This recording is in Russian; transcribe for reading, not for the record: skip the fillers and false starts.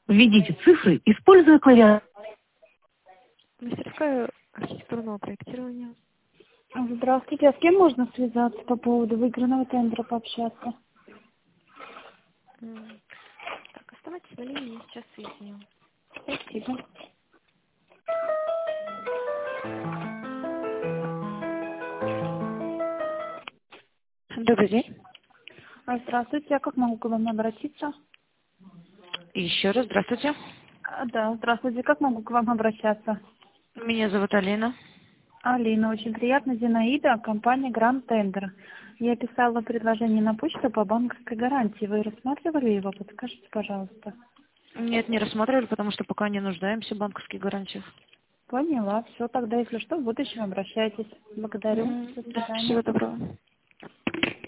Введите цифры, используя клавиатуру. Мастерская архитектурного проектирования. Здравствуйте, а с кем можно связаться по поводу выигранного тендера пообщаться? Так, оставайтесь на линии, я сейчас соединю. Спасибо. Добрый день. Здравствуйте, а как могу к вам обратиться? Еще раз здравствуйте. Да, здравствуйте, как могу к вам обращаться? Меня зовут Алина. Алина, очень приятно, Зинаида, компания Grand Tender. Я писала предложение на почту по банковской гарантии. Вы рассматривали его? Подскажите, пожалуйста. Нет, не рассматривали, потому что пока не нуждаемся в банковских гарантиях. Поняла. Все, тогда, если что, в будущем обращайтесь. Благодарю. До свидания. Всего доброго.